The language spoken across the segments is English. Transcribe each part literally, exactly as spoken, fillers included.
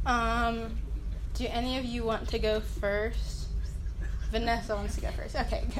Um, do any of you want to go first? Vanessa wants to go first. Okay, good.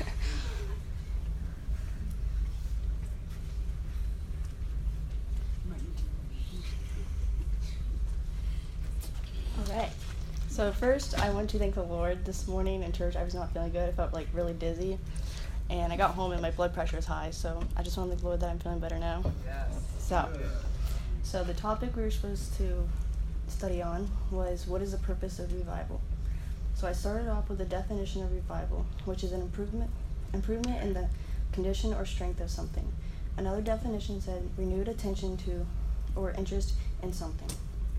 All right. So first, I want to thank the Lord. This morning in church, I was not feeling good. I felt like really dizzy, and I got home and my blood pressure is high. So I just want to thank the Lord that I'm feeling better now. Yes. So, so the topic we were supposed to study on was what is the purpose of revival. So I started off with the definition of revival, which is an improvement, improvement in the condition or strength of something. Another definition said renewed attention to or interest in something.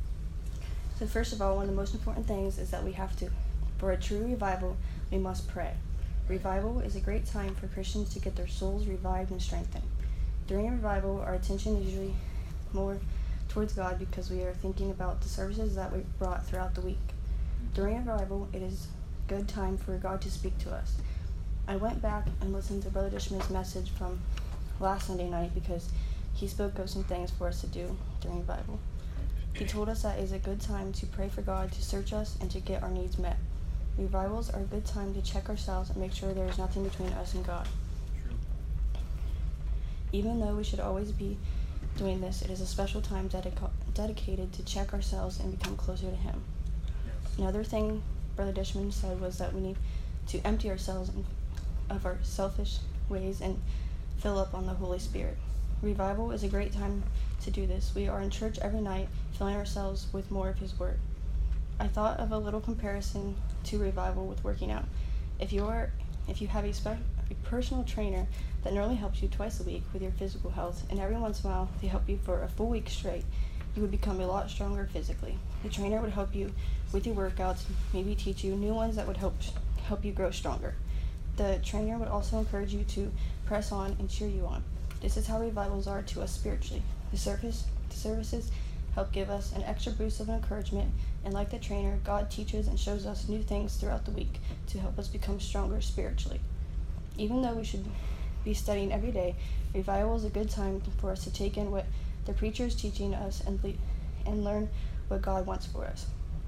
So first of all, one of the most important things is that we have to, for a true revival, we must pray. Revival is a great time for Christians to get their souls revived and strengthened. During a revival, our attention is usually more towards God because we are thinking about the services that we brought throughout the week. During a revival, it is a good time for God to speak to us. I went back and listened to Brother Dishman's message from last Sunday night because he spoke of some things for us to do during revival. He told us that it is a good time to pray for God to search us and to get our needs met. Revivals are a good time to check ourselves and make sure there is nothing between us and God. True. Even though we should always be doing this, it is a special time dedica- dedicated to check ourselves and become closer to Him. Yes. Another thing Brother Dishman said was that we need to empty ourselves of our selfish ways and fill up on the Holy Spirit. Revival is a great time to do this. We are in church every night, filling ourselves with more of His Word. I thought of a little comparison to revival with working out. If you are, if you have a, spe- a personal trainer that normally helps you twice a week with your physical health, and every once in a while they help you for a full week straight, you would become a lot stronger physically. The trainer would help you with your workouts, maybe teach you new ones that would help help you grow stronger. The trainer would also encourage you to press on and cheer you on. This is how revivals are to us spiritually. The service, the services help give us an extra boost of encouragement, and like the trainer, God teaches and shows us new things throughout the week to help us become stronger spiritually. Even though we should be studying every day, revival is a good time for us to take in what the preacher is teaching us and, le- and learn what God wants for us.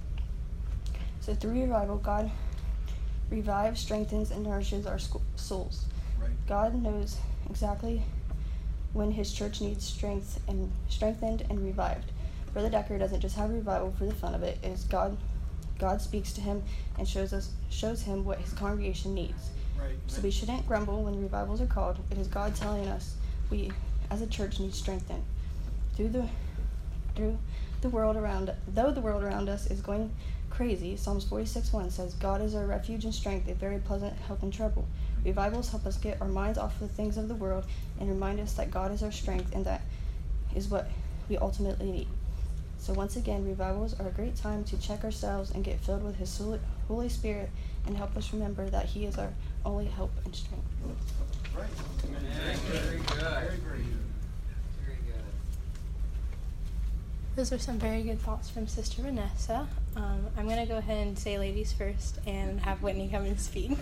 So through revival, God revives, strengthens, and nourishes our sco- souls. Right. God knows exactly when His church needs strength and strengthened and revived. Brother Decker doesn't just have revival for the fun of it. It is God. God speaks to him and shows us shows him what his congregation needs. Right. So we shouldn't grumble when revivals are called. It is God telling us we, as a church, need strengthened. Through the through the world around, though the world around us is going crazy, Psalms forty-six one says, "God is our refuge and strength, a very pleasant help in trouble." Revivals help us get our minds off of the things of the world and remind us that God is our strength and that is what we ultimately need. So once again, revivals are a great time to check ourselves and get filled with His Holy Spirit and help us remember that He is our only help and strength. Right. Amen. Very good. Very, very good. Very good. Those are some very good thoughts from Sister Vanessa. Um, I'm going to go ahead and say ladies first and have Whitney come and speak.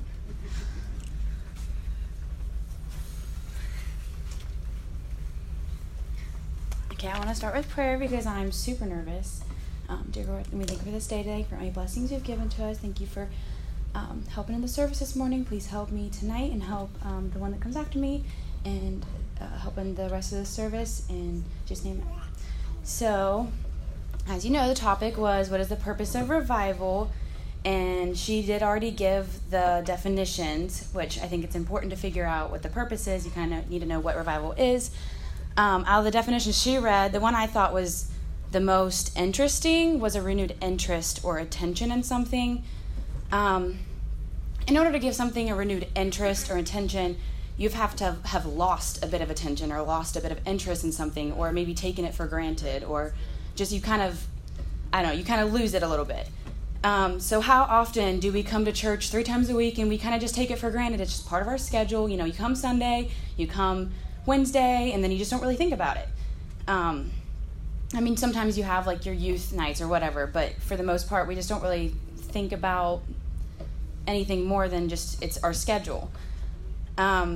Okay, I want to start with prayer because I'm super nervous. Um, dear Lord, let me thank you for this day today, for any blessings you've given to us. Thank you for um, helping in the service this morning. Please help me tonight and help um, the one that comes after me and uh, help in the rest of the service. In just name it. So, as you know, the topic was, what is the purpose of revival? And she did already give the definitions, which I think it's important to figure out what the purpose is. You kind of need to know what revival is. Um, out of the definitions she read, the one I thought was the most interesting was a renewed interest or attention in something. Um, in order to give something a renewed interest or attention, you have to have lost a bit of attention or lost a bit of interest in something, or maybe taken it for granted, or just you kind of, I don't know, you kind of lose it a little bit. Um, so how often do we come to church three times a week and we kind of just take it for granted? It's just part of our schedule. You know, you come Sunday, you come Wednesday, and then you just don't really think about it. Um, I mean, sometimes you have like your youth nights or whatever, but for the most part, we just don't really think about anything more than just it's our schedule. Um,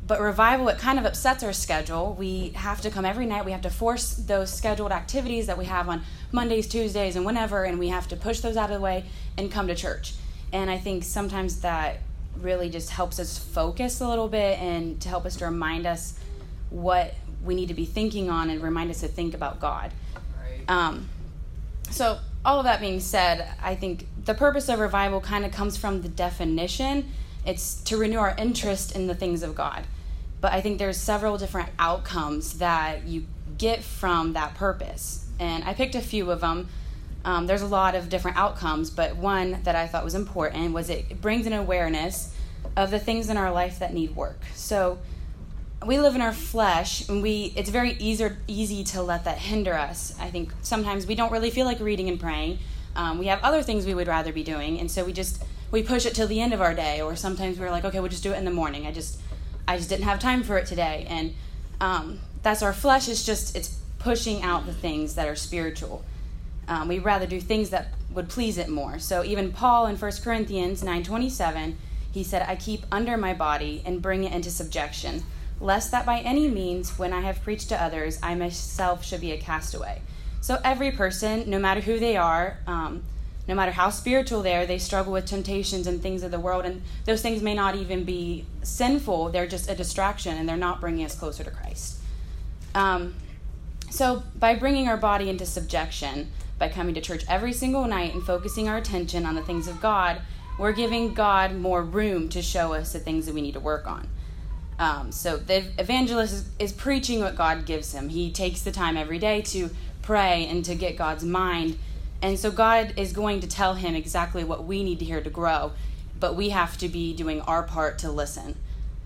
but revival, it kind of upsets our schedule. We have to come every night. We have to force those scheduled activities that we have on Mondays, Tuesdays, and whenever, and we have to push those out of the way and come to church. And I think sometimes that really just helps us focus a little bit and to help us to remind us what we need to be thinking on and remind us to think about God. Right. Um, so all of that being said, I think the purpose of revival kind of comes from the definition. It's to renew our interest in the things of God. But I think there's several different outcomes that you get from that purpose. And I picked a few of them. Um, there's a lot of different outcomes, but one that I thought was important was it brings an awareness of the things in our life that need work. So we live in our flesh, and we it's very easy, easy to let that hinder us. I think sometimes we don't really feel like reading and praying. Um, we have other things we would rather be doing, and so we just we push it till the end of our day, or sometimes we're like, okay, we'll just do it in the morning. I just I just didn't have time for it today, and um, that's our flesh is just it's pushing out the things that are spiritual. Um, we'd rather do things that would please it more. So even Paul in First Corinthians nine twenty-seven, he said, I keep under my body and bring it into subjection, lest that by any means, when I have preached to others, I myself should be a castaway. So every person, no matter who they are, um, no matter how spiritual they are, they struggle with temptations and things of the world, and those things may not even be sinful. They're just a distraction, and they're not bringing us closer to Christ. Um, so by bringing our body into subjection, by coming to church every single night and focusing our attention on the things of God, we're giving God more room to show us the things that we need to work on. Um, so the evangelist is, is preaching what God gives him. He takes the time every day to pray and to get God's mind. And so God is going to tell him exactly what we need to hear to grow, but we have to be doing our part to listen.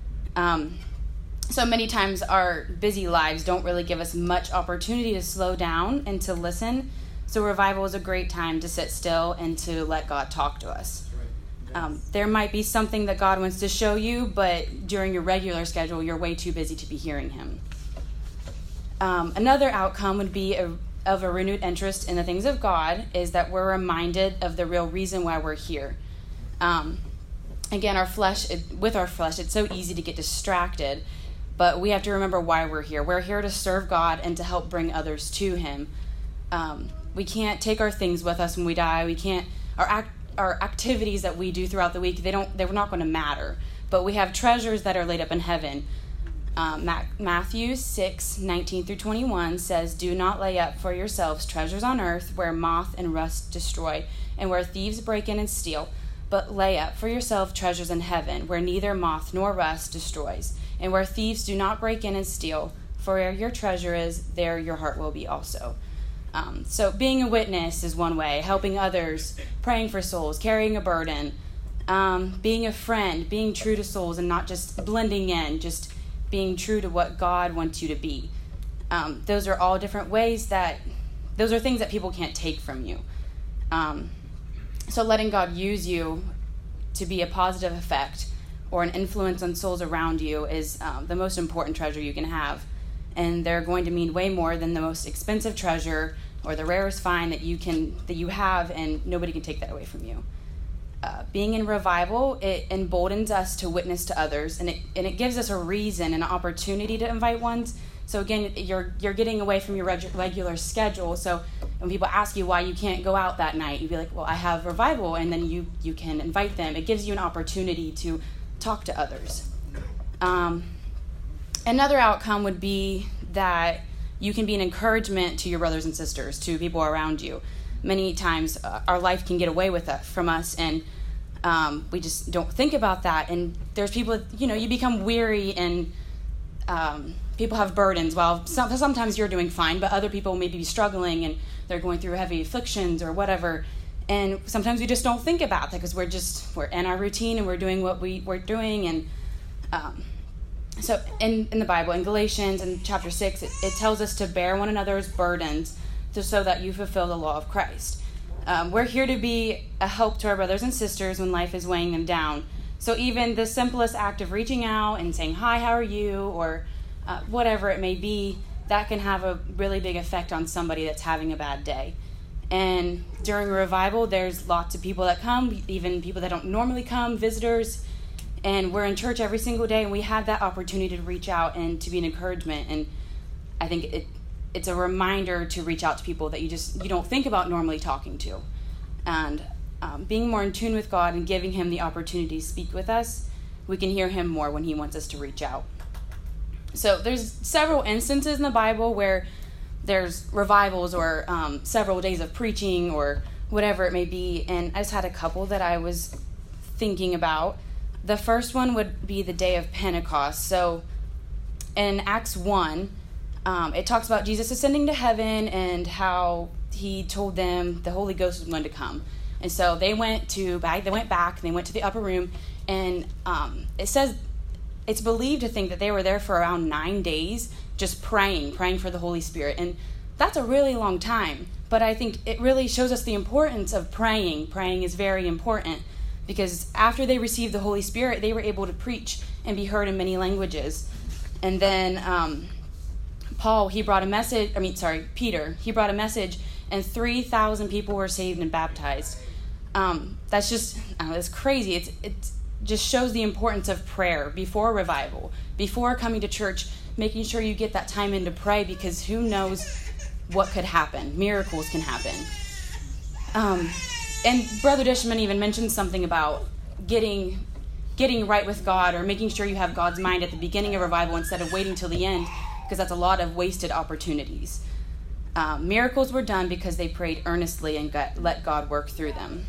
Um, so many times our busy lives don't really give us much opportunity to slow down and to listen. So revival is a great time to sit still and to let God talk to us. Um, there might be something that God wants to show you, but during your regular schedule, you're way too busy to be hearing him. Um, another outcome would be a, of a renewed interest in the things of God is that we're reminded of the real reason why we're here. Um, again, our flesh, it, with our flesh, it's so easy to get distracted, but we have to remember why we're here. We're here to serve God and to help bring others to him. Um, we can't take our things with us when we die. We can't, our act, our activities that we do throughout the week, they don't, they're not going to matter. But we have treasures that are laid up in heaven. Um, Matthew six nineteen through twenty-one says, do not lay up for yourselves treasures on earth where moth and rust destroy and where thieves break in and steal, but lay up for yourself treasures in heaven where neither moth nor rust destroys and where thieves do not break in and steal. For where your treasure is, there your heart will be also. Um, so being a witness is one way, helping others, praying for souls, carrying a burden, um, being a friend, being true to souls and not just blending in, just being true to what God wants you to be. Um, those are all different ways that, those are things that people can't take from you. Um, so letting God use you to be a positive effect or an influence on souls around you is um, the most important treasure you can have. And they're going to mean way more than the most expensive treasure or the rarest find that you can that you have, and nobody can take that away from you. Uh, being in revival, it emboldens us to witness to others, and it and it gives us a reason and an opportunity to invite ones. So again, you're you're getting away from your reg- regular schedule. So when people ask you why you can't go out that night, you'd be like, well, I have revival, and then you you can invite them. It gives you an opportunity to talk to others. Um, Another outcome would be that you can be an encouragement to your brothers and sisters, to people around you. Many times uh, our life can get away with it from us, and um, we just don't think about that. And there's people, you know, you become weary, and um, people have burdens. Well, some, sometimes you're doing fine, but other people may be struggling, and they're going through heavy afflictions or whatever. And sometimes we just don't think about that because we're just, we're in our routine and we're doing what we, we're doing. And um, So in, in the Bible, in Galatians in chapter six, it, it tells us to bear one another's burdens to, so that you fulfill the law of Christ. Um, we're here to be a help to our brothers and sisters when life is weighing them down. So even the simplest act of reaching out and saying, hi, how are you? Or uh, whatever it may be, that can have a really big effect on somebody that's having a bad day. And during a revival, there's lots of people that come, even people that don't normally come, visitors. And we're in church every single day, and we have that opportunity to reach out and to be an encouragement. And I think it it's a reminder to reach out to people that you just you don't think about normally talking to. And um, being more in tune with God and giving him the opportunity to speak with us, we can hear him more when he wants us to reach out. So there's several instances in the Bible where there's revivals or um, several days of preaching or whatever it may be. And I just had a couple that I was thinking about. The first one would be the day of Pentecost. So in Acts one, um, it talks about Jesus ascending to heaven and how he told them the Holy Ghost was going to come. And so they went to back, they went back, they went to the upper room, and um, it says it's believed to think that they were there for around nine days just praying, praying for the Holy Spirit. And that's a really long time. But I think it really shows us the importance of praying. Praying is very important because after they received the Holy Spirit, they were able to preach and be heard in many languages. And then um, Paul, he brought a message, I mean, sorry, Peter, he brought a message, and three thousand people were saved and baptized. Um, that's just, I don't know, it's crazy. It's, it just shows the importance of prayer before revival, before coming to church, making sure you get that time in to pray, because who knows what could happen. Miracles can happen. Um, and Brother Dishman even mentioned something about getting getting right with God, or making sure you have God's mind at the beginning of revival instead of waiting till the end, because that's a lot of wasted opportunities. Um, miracles were done because they prayed earnestly and got, let God work through them.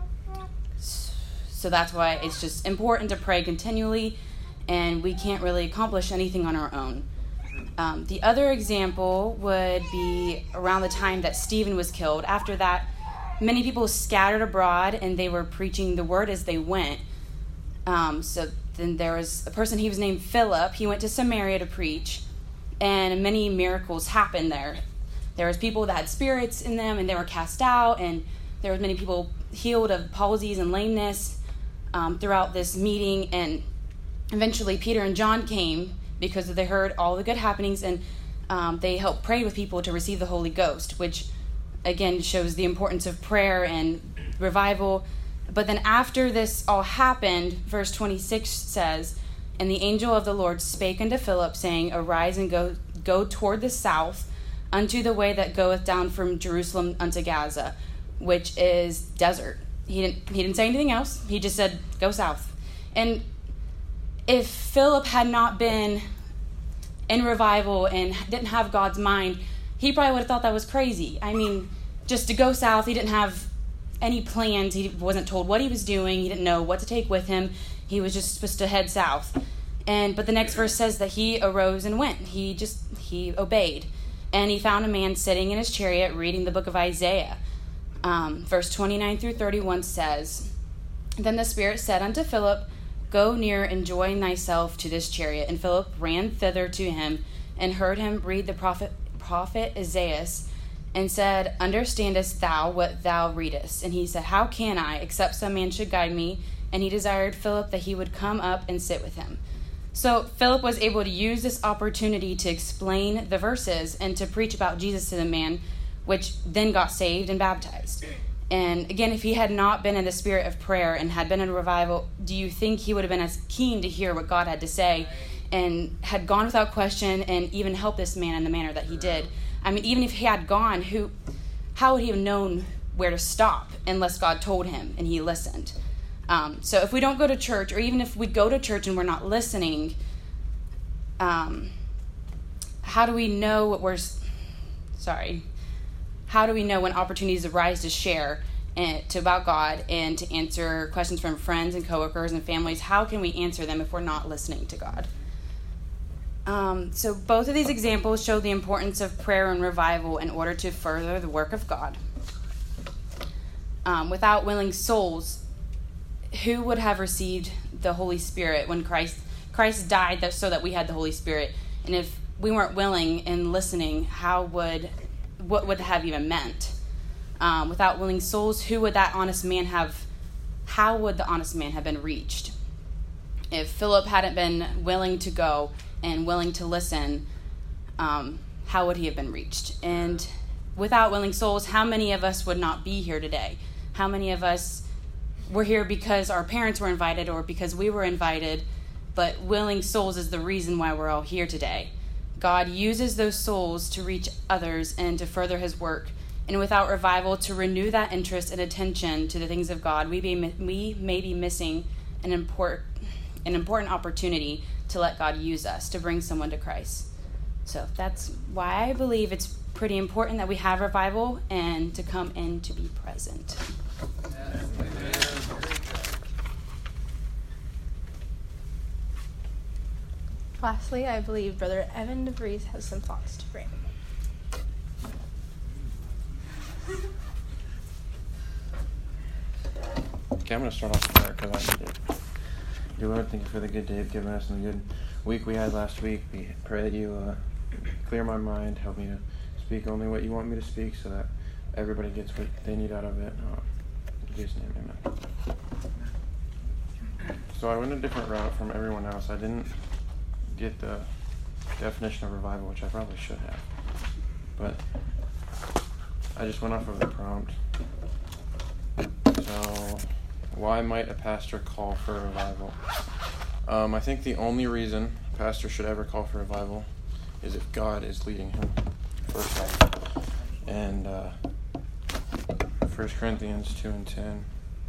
So that's why it's just important to pray continually, and we can't really accomplish anything on our own. Um, the other example would be around the time that Stephen was killed. After that, many people scattered abroad, and they were preaching the word as they went. Um, so then there was a person, he was named Philip. He went to Samaria to preach, and many miracles happened there. There was people that had spirits in them, and they were cast out, and there was many people healed of palsies and lameness um, throughout this meeting. And eventually Peter and John came because they heard all the good happenings, and um, they helped pray with people to receive the Holy Ghost, which again shows the importance of prayer and revival. But then after this all happened, verse twenty-six says, "And the angel of the Lord spake unto Philip, saying, Arise and go go toward the south, unto the way that goeth down from Jerusalem unto Gaza," which is desert. He didn't he didn't say anything else. He just said, go south. And if Philip had not been in revival and didn't have God's mind, he probably would have thought that was crazy. I mean, just to go south, he didn't have any plans. He wasn't told what he was doing. He didn't know what to take with him. He was just supposed to head south. And but the next verse says that he arose and went. He just, he obeyed. And he found a man sitting in his chariot reading the book of Isaiah. Um, verse twenty-nine through thirty-one says, "Then the Spirit said unto Philip, Go near and join thyself to this chariot. And Philip ran thither to him, and heard him read the prophet, prophet Isaiah, and said, Understandest thou what thou readest? And he said, How can I, except some man should guide me? And he desired Philip that he would come up and sit with him." So Philip was able to use this opportunity to explain the verses and to preach about Jesus to the man, which then got saved and baptized. And again, if he had not been in the spirit of prayer and had been in a revival, do you think he would have been as keen to hear what God had to say and had gone without question and even helped this man in the manner that he did? I mean, even if he had gone, who, how would he have known where to stop unless God told him and he listened? Um, so if we don't go to church, or even if we go to church and we're not listening, um, how do we know what we're, sorry, how do we know when opportunities arise to share and to about God and to answer questions from friends and coworkers and families? How can we answer them if we're not listening to God? Um, so both of these examples show the importance of prayer and revival in order to further the work of God. Um, without willing souls, who would have received the Holy Spirit when Christ Christ died that, so that we had the Holy Spirit? And if we weren't willing and listening, how would what would that have even meant? Um, without willing souls, who would that honest man have? How would the honest man have been reached? If Philip hadn't been willing to go and willing to listen, um, how would he have been reached? And without willing souls, how many of us would not be here today? How many of us we're here because our parents were invited or because we were invited, but willing souls is the reason why we're all here today. God uses those souls to reach others and to further his work. And without revival, to renew that interest and attention to the things of God, we, be, we may be missing an, import, an important opportunity to let God use us to bring someone to Christ. So that's why I believe it's pretty important that we have revival and to come in to be present. Lastly, I believe Brother Evan DeVries has some thoughts to bring. Okay, I'm going to start off there because I need it. Dear Lord, thank you for the good day of giving us and the good week we had last week. We pray that you uh, clear my mind, help me to speak only what you want me to speak so that everybody gets what they need out of it. Uh, in Jesus' name, amen. So I went a different route from everyone else. I didn't get the definition of revival, which I probably should have. But I just went off of the prompt. So, why might a pastor call for revival? Um, I think the only reason a pastor should ever call for revival is if God is leading him, first off. And uh, First Corinthians two and ten.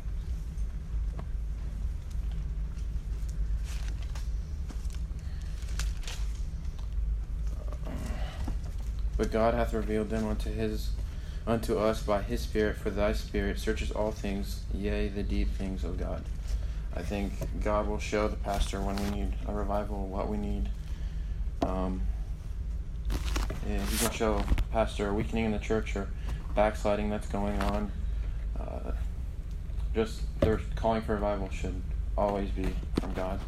But God hath revealed them unto his unto us by his Spirit, for thy Spirit searches all things, yea, the deep things of God. I think God will show the pastor when we need a revival, what we need. Um, yeah, he can show pastor a weakening in the church or backsliding that's going on. Uh, just their calling for revival should always be from God.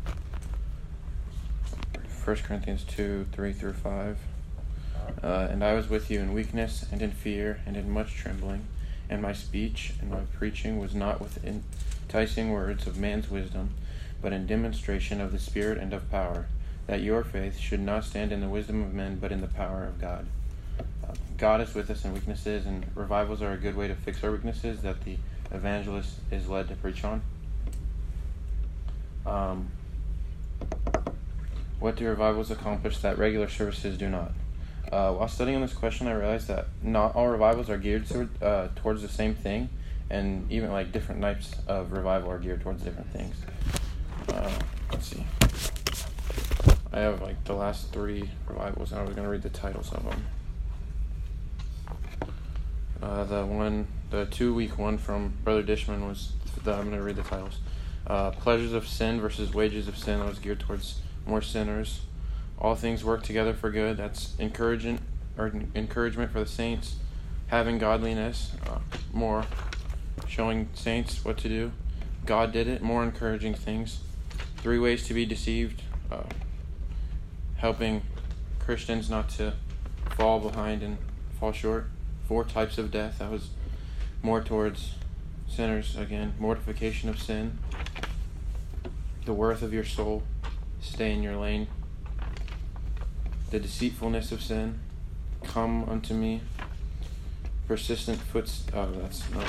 First Corinthians two, three through five. Uh, and I was with you in weakness and in fear and in much trembling, and my speech and my preaching was not with enticing words of man's wisdom, but in demonstration of the Spirit and of power, that your faith should not stand in the wisdom of men, but in the power of God. Uh, God is with us in weaknesses, and revivals are a good way to fix our weaknesses that the evangelist is led to preach on. Um, what do revivals accomplish that regular services do not? Uh, while studying this question, I realized that not all revivals are geared toward, uh, towards the same thing, and even like different types of revival are geared towards different things. Uh, let's see. I have like the last three revivals, and I was going to read the titles of them. Uh, the one, the two-week one from Brother Dishman was, the, I'm going to read the titles. Uh, Pleasures of Sin versus Wages of Sin, that was geared towards more sinners. All things work together for good. That's encouragement or encouragement for the saints. Having godliness, uh, more showing saints what to do. God did it. More encouraging things. Three ways to be deceived. Uh, helping Christians not to fall behind and fall short. Four types of death. That was more towards sinners again. Mortification of sin. The worth of your soul. Stay in your lane. The deceitfulness of sin, come unto me. Persistent foots. Oh, that's no.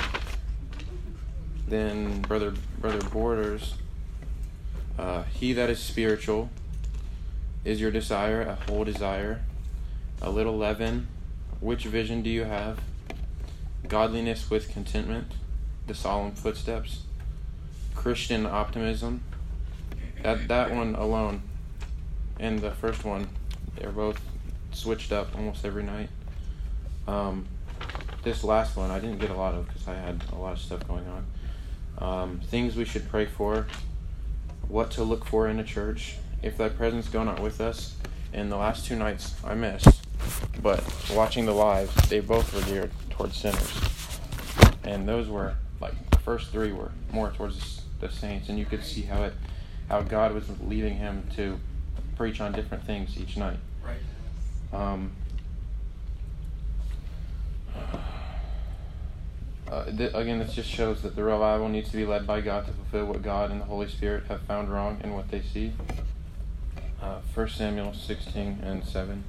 Then brother, brother Borders. Uh, he that is spiritual is your desire, a whole desire, a little leaven. Which vision do you have? Godliness with contentment, the solemn footsteps, Christian optimism. That that one alone, and the first one. They're both switched up almost every night. Um, this last one I didn't get a lot of because I had a lot of stuff going on. Um, things we should pray for. What to look for in a church. If thy presence go not with us. And the last two nights I missed. But watching the lives, they both were geared towards sinners. And those were, like, the first three were more towards the saints. And you could see how it, how God was leading him to preach on different things each night. Right. Um, uh, th- again, this just shows that the revival needs to be led by God to fulfill what God and the Holy Spirit have found wrong in what they see. Uh, First Samuel sixteen and seven.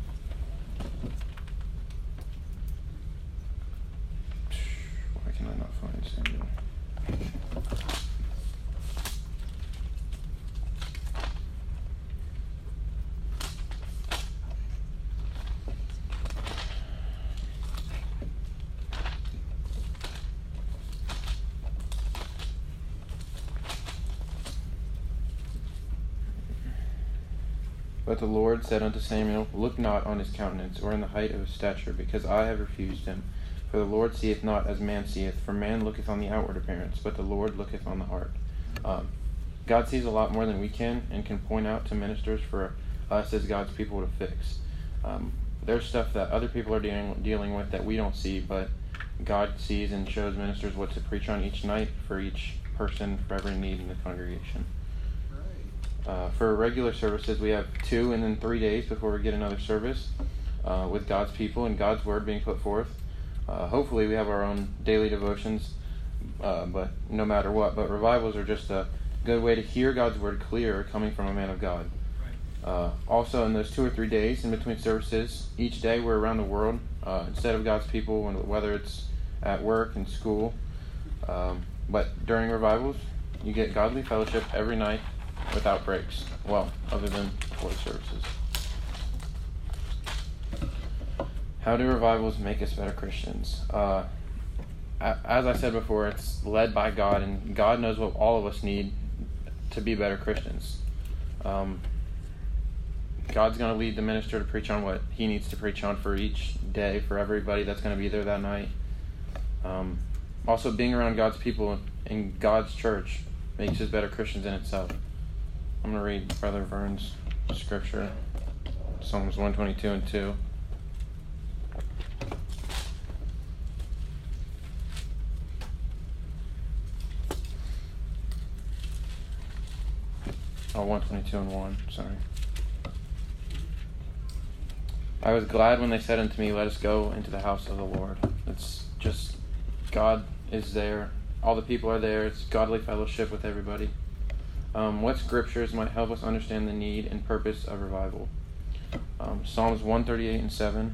Why can I not find Samuel? But the Lord said unto Samuel, Look not on his countenance, or in the height of his stature, because I have refused him. For the Lord seeth not as man seeth, for man looketh on the outward appearance, but the Lord looketh on the heart. Um, God sees a lot more than we can, and can point out to ministers for us as God's people to fix. Um, there's stuff that other people are dealing, dealing with that we don't see, but God sees and shows ministers what to preach on each night for each person, for every need in the congregation. Uh, for regular services, we have two and then three days before we get another service uh, with God's people and God's word being put forth. Uh, hopefully we have our own daily devotions, uh, but no matter what. But revivals are just a good way to hear God's word clear coming from a man of God. Uh, also, in those two or three days in between services, each day we're around the world uh, instead of God's people, whether it's at work and school. Um, but during revivals, you get godly fellowship every night without breaks. Well, other than before the services. How do revivals make us better Christians? Uh, as I said before, it's led by God, and God knows what all of us need to be better Christians. Um, God's going to lead the minister to preach on what he needs to preach on for each day, for everybody that's going to be there that night. Um, also, being around God's people in God's church makes us better Christians in itself. I'm going to read Brother Vern's scripture, Psalms one twenty-two and two. Oh, one twenty-two and one, sorry. I was glad when they said unto me, Let us go into the house of the Lord. It's just, God is there. All the people are there. It's godly fellowship with everybody. Um, what scriptures might help us understand the need and purpose of revival? Um, Psalms one thirty-eight and seven.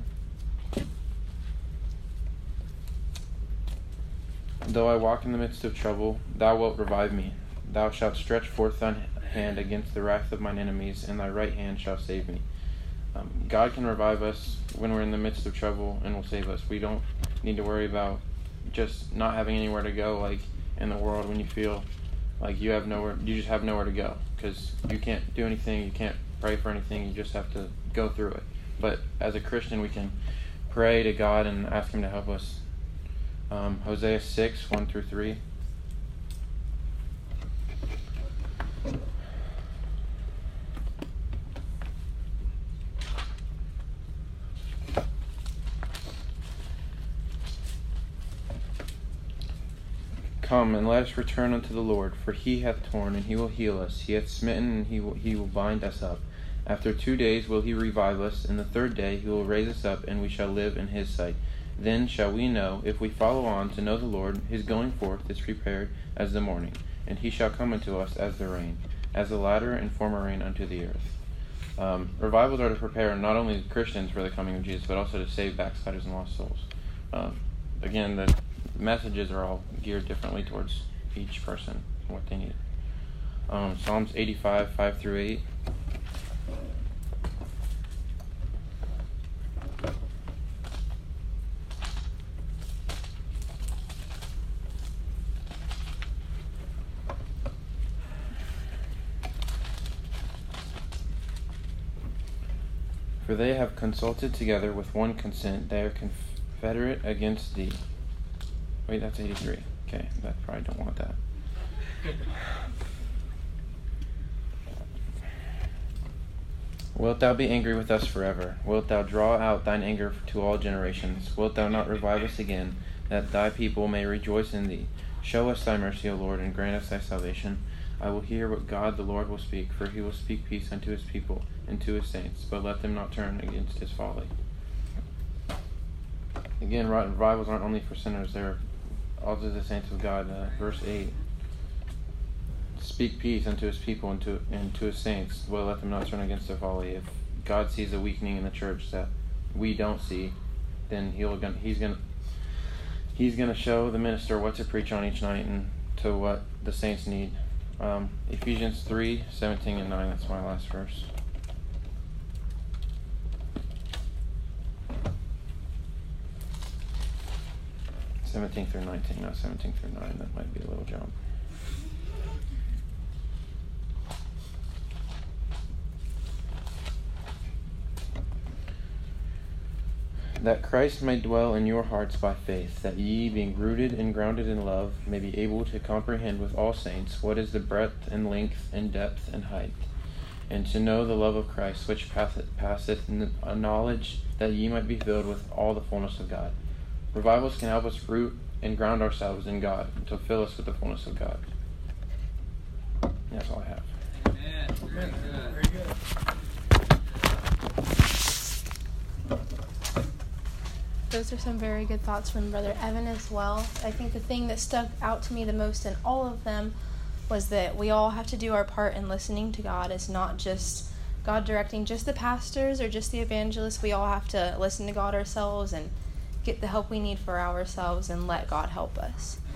Though I walk in the midst of trouble, thou wilt revive me. Thou shalt stretch forth thine hand against the wrath of mine enemies, and thy right hand shall save me. Um, God can revive us when we're in the midst of trouble and will save us. We don't need to worry about just not having anywhere to go, like in the world when you feel like you have nowhere, you just have nowhere to go because you can't do anything, you can't pray for anything, you just have to go through it. But as a Christian, we can pray to God and ask Him to help us. Um, Hosea six, one through three. Come, and let us return unto the Lord, for He hath torn, and He will heal us. He hath smitten, and He will, he will bind us up. After two days will He revive us, and the third day He will raise us up, and we shall live in His sight. Then shall we know, if we follow on to know the Lord, His going forth is prepared as the morning, and He shall come unto us as the rain, as the latter and former rain unto the earth. Um, revivals are to prepare not only Christians for the coming of Jesus, but also to save backsliders and lost souls. Um, again, the messages are all geared differently towards each person and what they need. Um, Psalms eighty-five, five through eight. For they have consulted together with one consent. They are confederate against thee. Wait, that's eighty-three. Okay, that probably don't want that. Wilt thou be angry with us forever? Wilt thou draw out thine anger to all generations? Wilt thou not revive us again, that thy people may rejoice in thee? Show us thy mercy, O Lord, and grant us thy salvation. I will hear what God the Lord will speak, for he will speak peace unto his people and to his saints, but let them not turn against his folly. Again, revivals aren't only for sinners, they're also the saints of God. Uh, verse eight. Speak peace unto his people and to, and to his saints, but let them not turn against their folly. If God sees a weakening in the church that we don't see, then he'll he's gonna he's gonna show the minister what to preach on each night and to what the saints need. Um, Ephesians three, seventeen and nine, that's my last verse. seventeen through nineteen, not seventeen through nine, that might be a little jump. that Christ may dwell in your hearts by faith, that ye, being rooted and grounded in love, may be able to comprehend with all saints what is the breadth and length and depth and height, and to know the love of Christ, which passeth, passeth in a knowledge, that ye might be filled with all the fullness of God. Revivals can help us root and ground ourselves in God, to fill us with the fullness of God. That's all I have. Amen. Very good. Very good. Those are some very good thoughts from Brother Evan as well. I think the thing that stuck out to me the most in all of them was that we all have to do our part in listening to God. It's not just God directing just the pastors or just the evangelists. We all have to listen to God ourselves and get the help we need for ourselves and let God help us.